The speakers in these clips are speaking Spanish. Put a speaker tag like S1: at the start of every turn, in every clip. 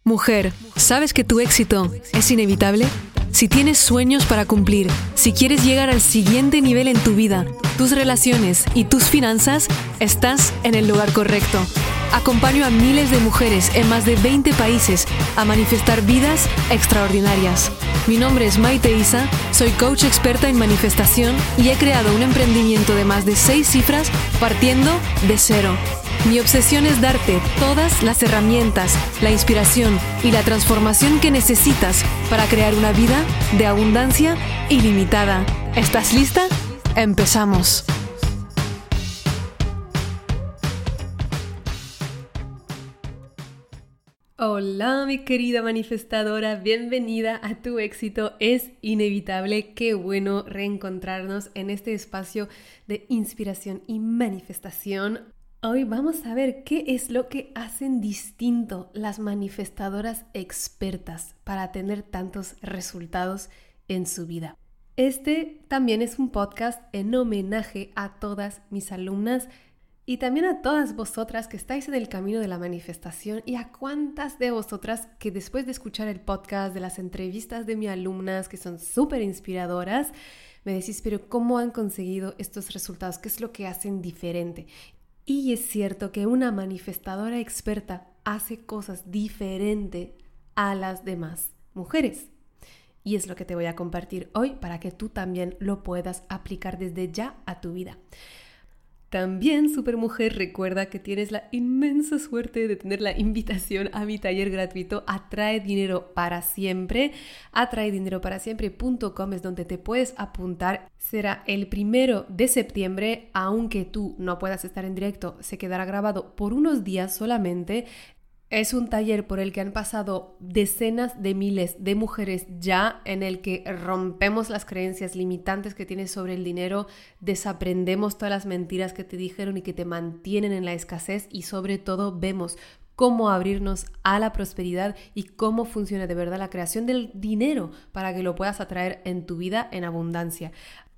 S1: Mujer, ¿sabes que tu éxito es inevitable? Si tienes sueños para cumplir, si quieres llegar al siguiente nivel en tu vida, tus relaciones y tus finanzas, estás en el lugar correcto. Acompaño a miles de mujeres en más de 20 países a manifestar vidas extraordinarias. Mi nombre es Maite Isa, soy coach experta en manifestación y he creado un emprendimiento de más de 6 cifras partiendo de cero. Mi obsesión es darte todas las herramientas, la inspiración y la transformación que necesitas para crear una vida de abundancia ilimitada. ¿Estás lista? ¡Empezamos! Hola, mi querida manifestadora, bienvenida a Tu Éxito es Inevitable. Qué bueno reencontrarnos en este espacio de inspiración y manifestación. Hoy vamos a ver qué es lo que hacen distinto las manifestadoras expertas para tener tantos resultados en su vida. Este también es un podcast en homenaje a todas mis alumnas y también a todas vosotras que estáis en el camino de la manifestación y a cuántas de vosotras que después de escuchar el podcast, de las entrevistas de mis alumnas que son súper inspiradoras, me decís, pero ¿cómo han conseguido estos resultados? ¿Qué es lo que hacen diferente? Y es cierto que una manifestadora experta hace cosas diferentes a las demás mujeres. Y es lo que te voy a compartir hoy para que tú también lo puedas aplicar desde ya a tu vida. También, Supermujer, recuerda que tienes la inmensa suerte de tener la invitación a mi taller gratuito Atrae Dinero para Siempre. atraedineroparasiempre.com es donde te puedes apuntar. Será el 1 de septiembre, aunque tú no puedas estar en directo, se quedará grabado por unos días solamente. Es un taller por el que han pasado decenas de miles de mujeres ya, en el que rompemos las creencias limitantes que tienes sobre el dinero, desaprendemos todas las mentiras que te dijeron y que te mantienen en la escasez y sobre todo vemos cómo abrirnos a la prosperidad y cómo funciona de verdad la creación del dinero para que lo puedas atraer en tu vida en abundancia.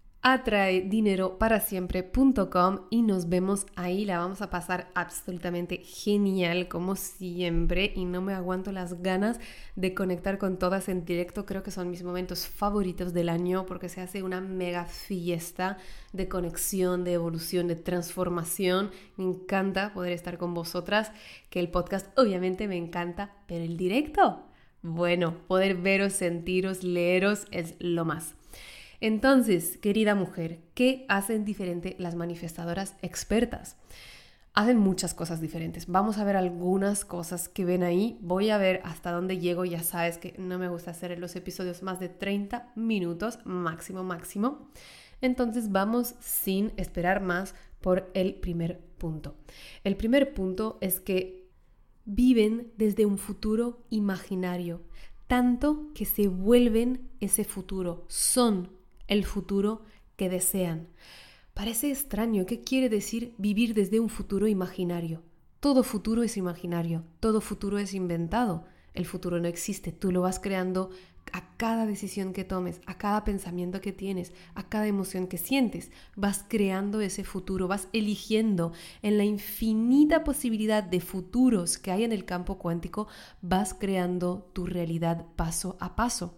S1: atraedineroparasiempre.com y nos vemos ahí. La vamos a pasar absolutamente genial como siempre y no me aguanto las ganas de conectar con todas en directo. Creo que son mis momentos favoritos del año porque se hace una mega fiesta de conexión, de evolución, de transformación. Me encanta poder estar con vosotras, que el podcast obviamente me encanta, pero el directo, bueno, poder veros, sentiros, leeros es lo más. Entonces, querida mujer, ¿qué hacen diferente las manifestadoras expertas? Hacen muchas cosas diferentes. Vamos a ver algunas cosas que ven ahí. Voy a ver hasta dónde llego. Ya sabes que no me gusta hacer en los episodios más de 30 minutos, máximo. Entonces vamos sin esperar más por el primer punto. El primer punto es que viven desde un futuro imaginario, tanto que se vuelven ese futuro, son el futuro que desean. Parece extraño. ¿Qué quiere decir vivir desde un futuro imaginario? Todo futuro es imaginario, todo futuro es inventado. El futuro no existe, tú lo vas creando a cada decisión que tomes, a cada pensamiento que tienes, a cada emoción que sientes. Vas creando ese futuro, vas eligiendo en la infinita posibilidad de futuros que hay en el campo cuántico, vas creando tu realidad paso a paso.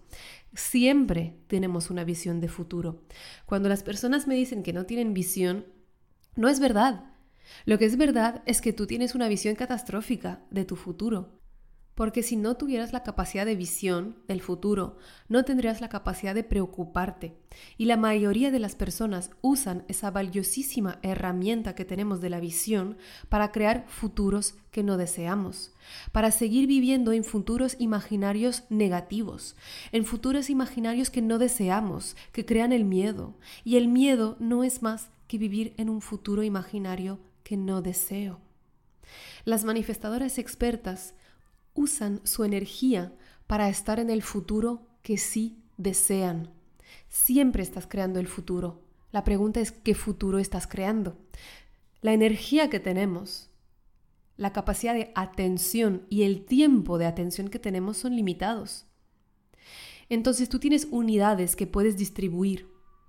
S1: Siempre tenemos una visión de futuro. Cuando las personas me dicen que no tienen visión, no es verdad. Lo que es verdad es que tú tienes una visión catastrófica de tu futuro. Porque si no tuvieras la capacidad de visión del futuro, no tendrías la capacidad de preocuparte. Y la mayoría de las personas usan esa valiosísima herramienta que tenemos de la visión para crear futuros que no deseamos, para seguir viviendo en futuros imaginarios negativos, en futuros imaginarios que no deseamos, que crean el miedo. Y el miedo no es más que vivir en un futuro imaginario que no deseo. Las manifestadoras expertas usan su energía para estar en el futuro que sí desean. Siempre estás creando el futuro. La pregunta es, ¿qué futuro estás creando? La energía que tenemos, la capacidad de atención y el tiempo de atención que tenemos son limitados. Entonces tú tienes unidades que puedes distribuir.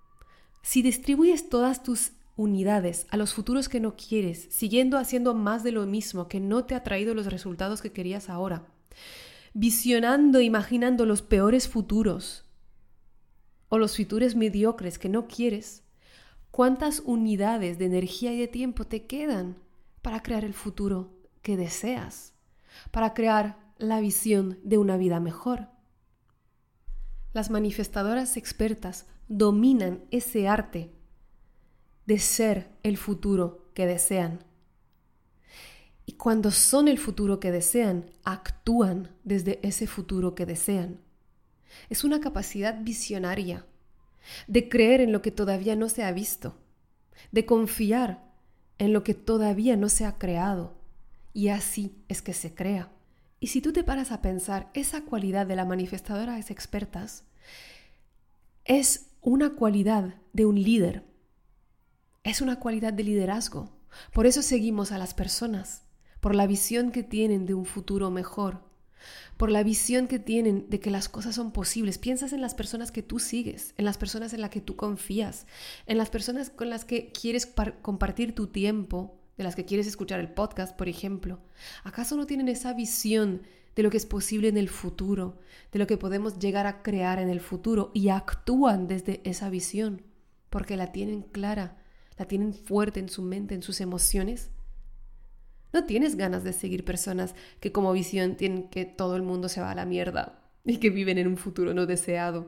S1: Si distribuyes todas tus unidades a los futuros que no quieres, siguiendo haciendo más de lo mismo que no te ha traído los resultados que querías ahora, visionando, imaginando los peores futuros o los futuros mediocres que no quieres, ¿cuántas unidades de energía y de tiempo te quedan para crear el futuro que deseas? Para crear la visión de una vida mejor. Las manifestadoras expertas dominan ese arte de ser el futuro que desean. Y cuando son el futuro que desean, actúan desde ese futuro que desean. Es una capacidad visionaria de creer en lo que todavía no se ha visto, de confiar en lo que todavía no se ha creado. Y así es que se crea. Y si tú te paras a pensar, esa cualidad de la manifestadora expertas es una cualidad de un líder. Es una cualidad de liderazgo. Por eso seguimos a las personas, por la visión que tienen de un futuro mejor, por la visión que tienen de que las cosas son posibles. Piensas en las personas que tú sigues, en las personas en las que tú confías, en las personas con las que quieres compartir tu tiempo, de las que quieres escuchar el podcast, por ejemplo. ¿Acaso no tienen esa visión de lo que es posible en el futuro, de lo que podemos llegar a crear en el futuro y actúan desde esa visión? Porque la tienen clara, la tienen fuerte en su mente, en sus emociones. No tienes ganas de seguir personas que como visión tienen que todo el mundo se va a la mierda y que viven en un futuro no deseado.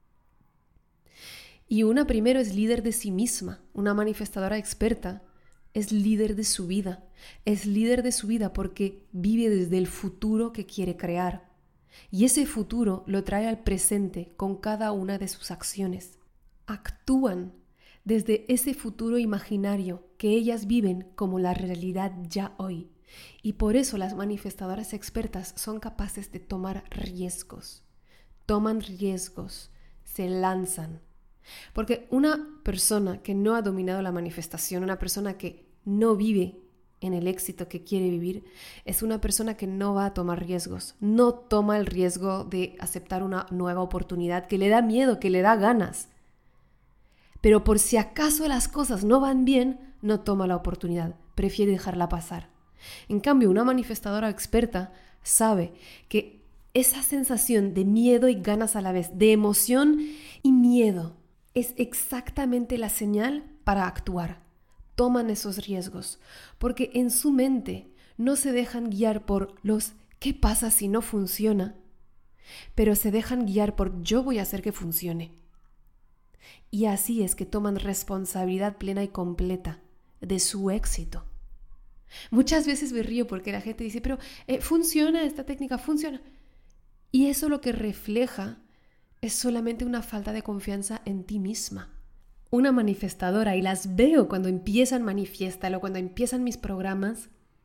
S1: Y una primero es líder de sí misma, una manifestadora experta. Es líder de su vida. Es líder de su vida porque vive desde el futuro que quiere crear. Y ese futuro lo trae al presente con cada una de sus acciones. Actúan desde ese futuro imaginario que ellas viven como la realidad ya hoy. Y por eso las manifestadoras expertas son capaces de tomar riesgos. Toman riesgos, se lanzan. Porque una persona que no ha dominado la manifestación, una persona que no vive en el éxito que quiere vivir, es una persona que no va a tomar riesgos, no toma el riesgo de aceptar una nueva oportunidad que le da miedo, que le da ganas. Pero por si acaso las cosas no van bien, no toma la oportunidad, prefiere dejarla pasar. En cambio, una manifestadora experta sabe que esa sensación de miedo y ganas a la vez, de emoción y miedo, es exactamente la señal para actuar. Toman esos riesgos, porque en su mente no se dejan guiar por los ¿qué pasa si no funciona? Pero se dejan guiar por yo voy a hacer que funcione. Y así es que toman responsabilidad plena y completa de su éxito. Muchas veces me río porque la gente dice, pero funciona, esta técnica funciona. Y eso lo que refleja es solamente una falta de confianza en ti misma. Una manifestadora, y las veo cuando empiezan Manifiéstalo, cuando empiezan mis programas,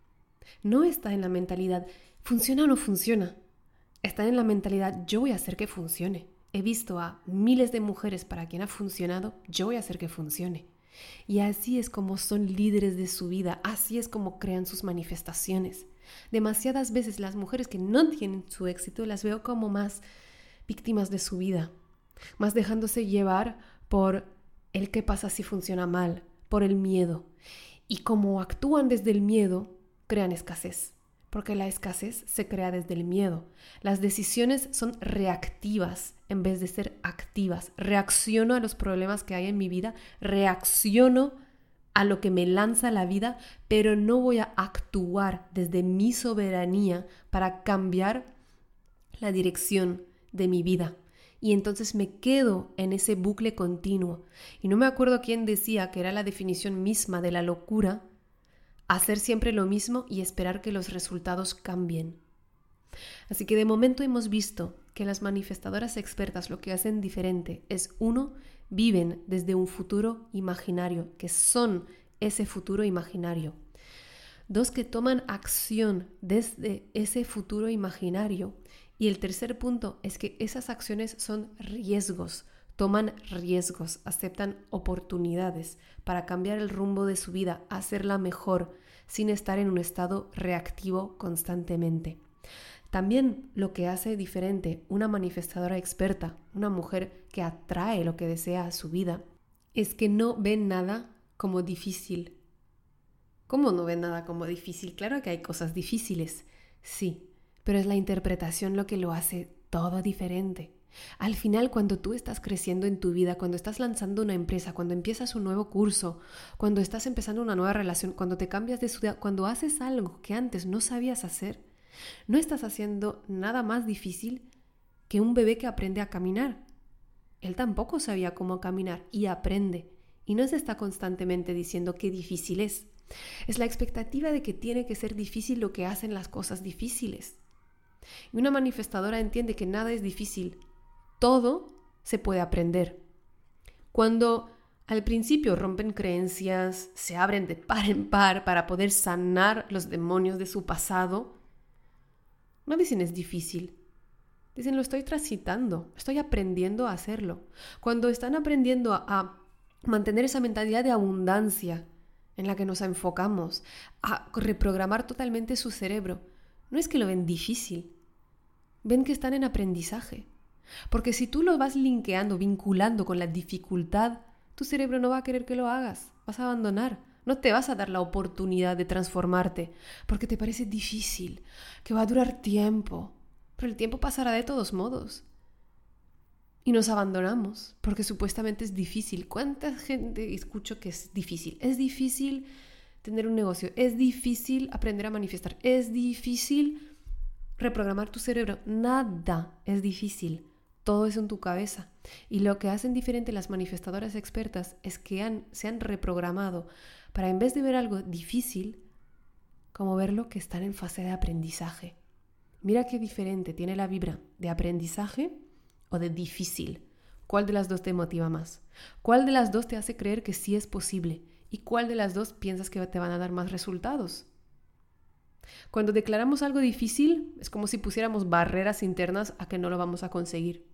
S1: no está en la mentalidad, ¿funciona o no funciona? Está en la mentalidad, yo voy a hacer que funcione. He visto a miles de mujeres para quien ha funcionado, yo voy a hacer que funcione. Y así es como son líderes de su vida, así es como crean sus manifestaciones. Demasiadas veces las mujeres que no tienen su éxito las veo como más víctimas de su vida, más dejándose llevar por el qué pasa si funciona mal, por el miedo. Y como actúan desde el miedo, crean escasez, porque la escasez se crea desde el miedo. Las decisiones son reactivas en vez de ser activas. Reacciono a los problemas que hay en mi vida, reacciono a lo que me lanza la vida, pero no voy a actuar desde mi soberanía para cambiar la dirección de mi vida. Y entonces me quedo en ese bucle continuo. Y no me acuerdo quién decía que era la definición misma de la locura, hacer siempre lo mismo y esperar que los resultados cambien. Así que de momento hemos visto que las manifestadoras expertas lo que hacen diferente es, 1, viven desde un futuro imaginario, que son ese futuro imaginario. 2, que toman acción desde ese futuro imaginario. Y el tercer punto es que esas acciones son riesgos, toman riesgos, aceptan oportunidades para cambiar el rumbo de su vida, hacerla mejor, sin estar en un estado reactivo constantemente. También lo que hace diferente una manifestadora experta, una mujer que atrae lo que desea a su vida, es que no ve nada como difícil. ¿Cómo no ve nada como difícil? Claro que hay cosas difíciles, sí, pero es la interpretación lo que lo hace todo diferente. Al final, cuando tú estás creciendo en tu vida, cuando estás lanzando una empresa, cuando empiezas un nuevo curso, cuando estás empezando una nueva relación, cuando te cambias de ciudad, cuando haces algo que antes no sabías hacer, no estás haciendo nada más difícil que un bebé que aprende a caminar. Él tampoco sabía cómo caminar y aprende. Y no se está constantemente diciendo qué difícil es. Es la expectativa de que tiene que ser difícil lo que hacen las cosas difíciles. Y una manifestadora entiende que nada es difícil. Todo se puede aprender. Cuando al principio rompen creencias, se abren de par en par para poder sanar los demonios de su pasado, no dicen es difícil. Dicen lo estoy transitando, estoy aprendiendo a hacerlo. Cuando están aprendiendo a mantener esa mentalidad de abundancia en la que nos enfocamos, a reprogramar totalmente su cerebro, no es que lo ven difícil, ven que están en aprendizaje. Porque si tú lo vas linkeando, vinculando con la dificultad, tu cerebro no va a querer que lo hagas, vas a abandonar. No te vas a dar la oportunidad de transformarte porque te parece difícil, que va a durar tiempo. Pero el tiempo pasará de todos modos. Y nos abandonamos porque supuestamente es difícil. ¿Cuánta gente escucho que es difícil? Es difícil tener un negocio, es difícil aprender a manifestar, es difícil reprogramar tu cerebro. Nada es difícil. Todo es en tu cabeza. Y lo que hacen diferente las manifestadoras expertas es que se han reprogramado para, en vez de ver algo difícil, como verlo que están en fase de aprendizaje. Mira qué diferente tiene la vibra de aprendizaje o de difícil. ¿Cuál de las dos te motiva más? ¿Cuál de las dos te hace creer que sí es posible? ¿Y cuál de las dos piensas que te van a dar más resultados? Cuando declaramos algo difícil, es como si pusiéramos barreras internas a que no lo vamos a conseguir.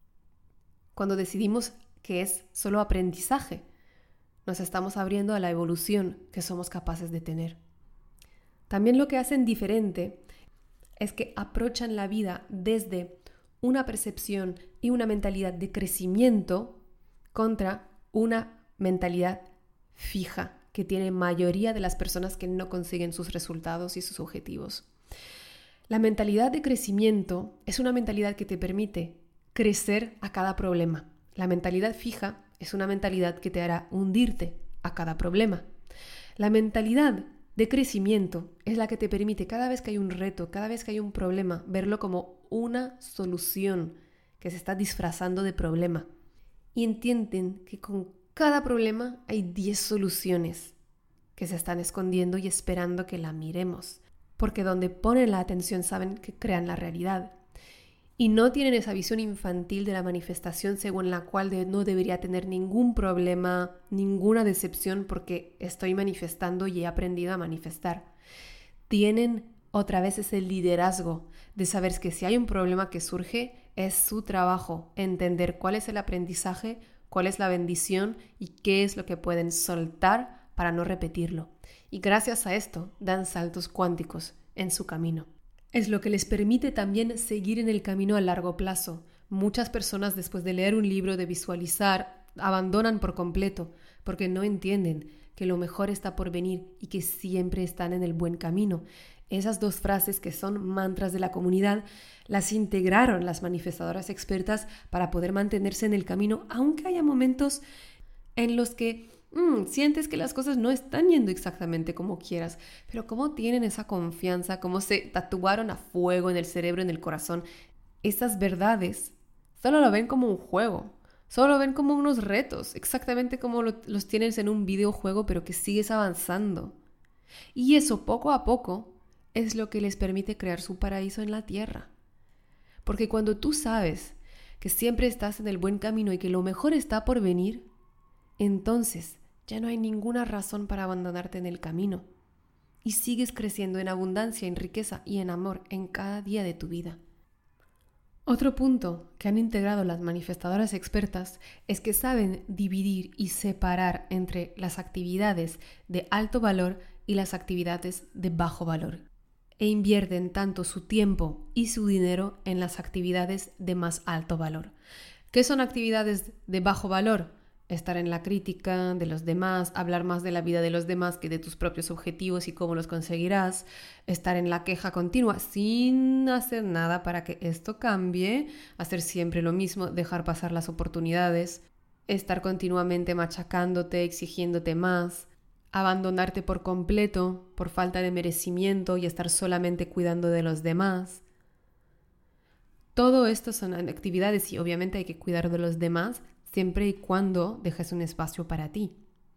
S1: Cuando decidimos que es solo aprendizaje, nos estamos abriendo a la evolución que somos capaces de tener. También lo que hacen diferente es que aprovechan la vida desde una percepción y una mentalidad de crecimiento contra una mentalidad fija que tiene mayoría de las personas que no consiguen sus resultados y sus objetivos. La mentalidad de crecimiento es una mentalidad que te permite crecer a cada problema. La mentalidad fija es una mentalidad que te hará hundirte a cada problema. La mentalidad de crecimiento es la que te permite cada vez que hay un reto, cada vez que hay un problema, verlo como una solución que se está disfrazando de problema. Y entienden que con cada problema hay 10 soluciones que se están escondiendo y esperando que la miremos. Porque donde ponen la atención saben que crean la realidad. Y no tienen esa visión infantil de la manifestación según la cual no debería tener ningún problema, ninguna decepción porque estoy manifestando y he aprendido a manifestar. Tienen otra vez ese liderazgo de saber que si hay un problema que surge, es su trabajo entender cuál es el aprendizaje, cuál es la bendición y qué es lo que pueden soltar para no repetirlo. Y gracias a esto dan saltos cuánticos en su camino. Es lo que les permite también seguir en el camino a largo plazo. Muchas personas después de leer un libro, de visualizar, abandonan por completo porque no entienden que lo mejor está por venir y que siempre están en el buen camino. Esas dos frases que son mantras de la comunidad las integraron las manifestadoras expertas para poder mantenerse en el camino, aunque haya momentos en los que sientes que las cosas no están yendo exactamente como quieras, pero cómo tienen esa confianza, cómo se tatuaron a fuego en el cerebro, en el corazón. Esas verdades solo lo ven como un juego, solo lo ven como unos retos, exactamente como los tienes en un videojuego, pero que sigues avanzando. Y eso poco a poco es lo que les permite crear su paraíso en la tierra. Porque cuando tú sabes que siempre estás en el buen camino y que lo mejor está por venir, entonces ya no hay ninguna razón para abandonarte en el camino y sigues creciendo en abundancia, en riqueza y en amor en cada día de tu vida. Otro punto que han integrado las manifestadoras expertas es que saben dividir y separar entre las actividades de alto valor y las actividades de bajo valor e invierten tanto su tiempo y su dinero en las actividades de más alto valor. ¿Qué son actividades de bajo valor? estar en la crítica de los demás, hablar más de la vida de los demás que de tus propios objetivos y cómo los conseguirás, estar en la queja continua sin hacer nada para que esto cambie, hacer siempre lo mismo, dejar pasar las oportunidades, estar continuamente machacándote, exigiéndote más, abandonarte por completo por falta de merecimiento y estar solamente cuidando de los demás. Todo esto son actividades y obviamente hay que cuidar de los demás siempre y cuando dejes un espacio para ti.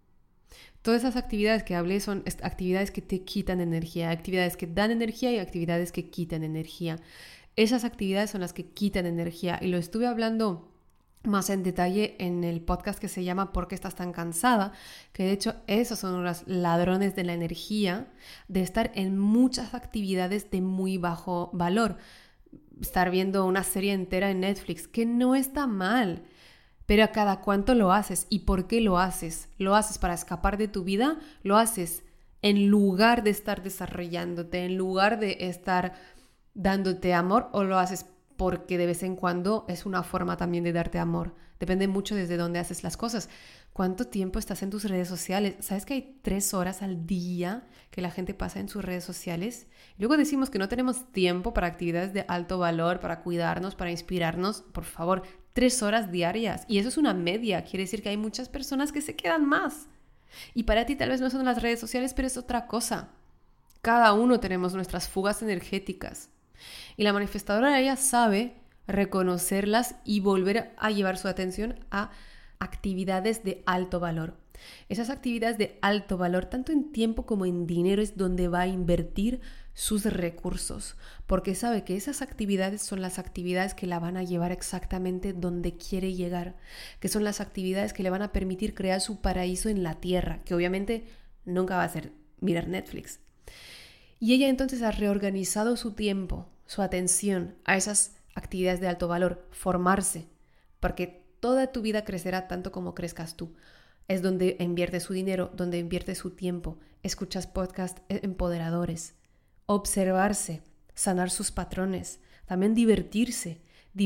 S1: Todas esas actividades que hablé son actividades que te quitan energía, actividades que dan energía y actividades que quitan energía. Esas actividades son las que quitan energía y lo estuve hablando más en detalle en el podcast que se llama ¿Por qué estás tan cansada? Que de hecho esos son los ladrones de la energía, de estar en muchas actividades de muy bajo valor. Estar viendo una serie entera en Netflix, que no está mal, pero ¿a cada cuánto lo haces? ¿Y por qué lo haces? ¿Lo haces para escapar de tu vida? ¿Lo haces en lugar de estar desarrollándote, en lugar de estar dándote amor? ¿O lo haces porque de vez en cuando es una forma también de darte amor? Depende mucho desde dónde haces las cosas. ¿Cuánto tiempo estás en tus redes sociales? ¿Sabes que hay 3 horas al día que la gente pasa en sus redes sociales? Luego decimos que no tenemos tiempo para actividades de alto valor, para cuidarnos, para inspirarnos. Por favor, 3 horas diarias. Y eso es una media. Quiere decir que hay muchas personas que se quedan más. Y para ti tal vez no son las redes sociales, pero es otra cosa. Cada uno tenemos nuestras fugas energéticas. Y la manifestadora, ella sabe reconocerlas y volver a llevar su atención a actividades de alto valor. Esas actividades de alto valor, tanto en tiempo como en dinero, es donde va a invertir sus recursos, porque sabe que esas actividades son las actividades que la van a llevar exactamente donde quiere llegar, que son las actividades que le van a permitir crear su paraíso en la tierra, que obviamente nunca va a ser mirar Netflix. Y ella entonces ha reorganizado su tiempo, su atención a esas actividades de alto valor, formarse, porque toda tu vida crecerá tanto como crezcas tú. Es donde invierte su dinero, donde invierte su tiempo. Escuchas podcasts empoderadores. Observarse, sanar sus patrones. También divertirse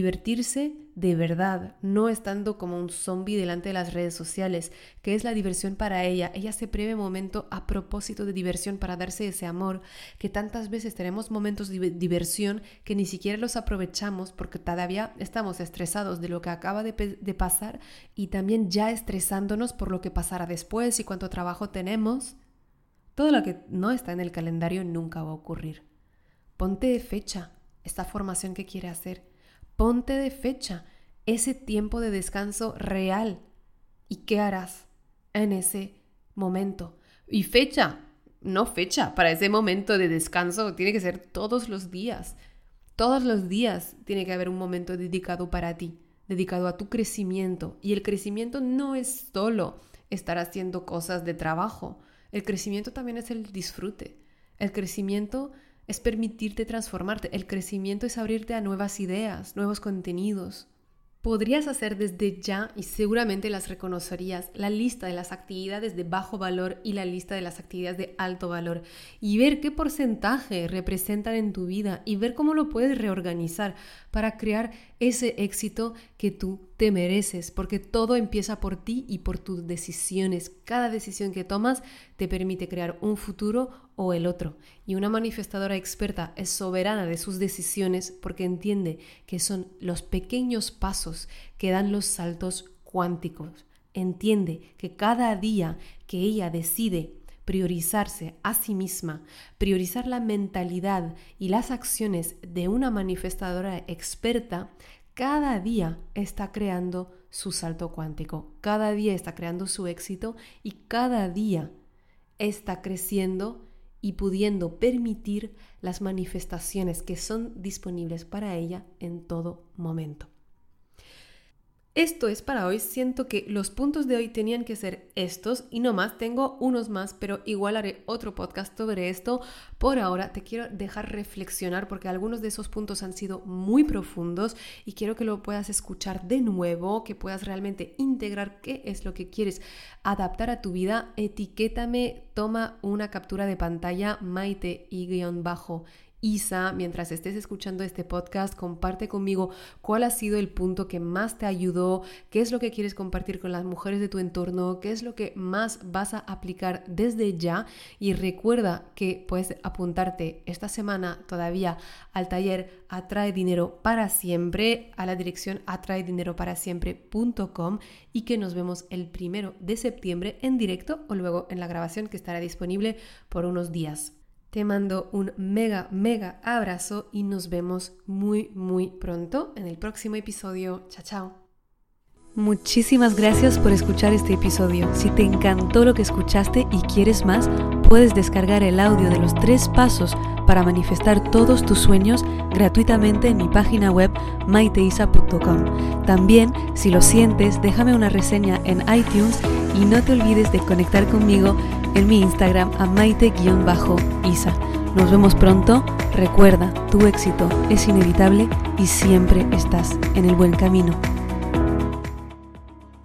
S1: de verdad, no estando como un zombie delante de las redes sociales, que es la diversión para ella. Ella se prevé momento a propósito de diversión para darse ese amor, que tantas veces tenemos momentos de diversión que ni siquiera los aprovechamos porque todavía estamos estresados de lo que acaba de pasar y también ya estresándonos por lo que pasará después y cuánto trabajo tenemos. Todo lo que no está en el calendario nunca va a ocurrir. Ponte de fecha esta formación que quiere hacer. Ponte de fecha ese tiempo de descanso real. ¿Y qué harás en ese momento? Y fecha, no fecha, para ese momento de descanso tiene que ser todos los días. Todos los días tiene que haber un momento dedicado para ti, dedicado a tu crecimiento. Y el crecimiento no es solo estar haciendo cosas de trabajo. El crecimiento también es el disfrute. El crecimiento es permitirte transformarte. El crecimiento es abrirte a nuevas ideas, nuevos contenidos. Podrías hacer desde ya, y seguramente las reconocerías, la lista de las actividades de bajo valor y la lista de las actividades de alto valor y ver qué porcentaje representan en tu vida y ver cómo lo puedes reorganizar para crear ese éxito que tú te mereces, porque todo empieza por ti y por tus decisiones. Cada decisión que tomas te permite crear un futuro o el otro. Y una manifestadora experta es soberana de sus decisiones porque entiende que son los pequeños pasos que dan los saltos cuánticos. Entiende que cada día que ella decide priorizarse a sí misma, priorizar la mentalidad y las acciones de una manifestadora experta, cada día está creando su salto cuántico, cada día está creando su éxito y cada día está creciendo y pudiendo permitir las manifestaciones que son disponibles para ella en todo momento. Esto es para hoy. Siento que los puntos de hoy tenían que ser estos y no más. Tengo unos más, pero igual haré otro podcast sobre esto. Por ahora te quiero dejar reflexionar porque algunos de esos puntos han sido muy profundos y quiero que lo puedas escuchar de nuevo, que puedas realmente integrar qué es lo que quieres adaptar a tu vida. Etiquétame, toma una captura de pantalla, Maite y Isa, mientras estés escuchando este podcast, comparte conmigo cuál ha sido el punto que más te ayudó, qué es lo que quieres compartir con las mujeres de tu entorno, qué es lo que más vas a aplicar desde ya. Y recuerda que puedes apuntarte esta semana todavía al taller Atrae Dinero para Siempre, a la dirección atraedineroparasiempre.com, y que nos vemos el 1 de septiembre en directo o luego en la grabación que estará disponible por unos días. Te mando un mega abrazo y nos vemos muy pronto en el próximo episodio. Chao, chao. Muchísimas gracias por escuchar este episodio. Si te encantó lo que escuchaste y quieres más, puedes descargar el audio de los 3 pasos para manifestar todos tus sueños gratuitamente en mi página web maiteisa.com. También, si lo sientes, déjame una reseña en iTunes y no te olvides de conectar conmigo en mi Instagram a maite_isa. Nos vemos pronto. Recuerda, tu éxito es inevitable y siempre estás en el buen camino.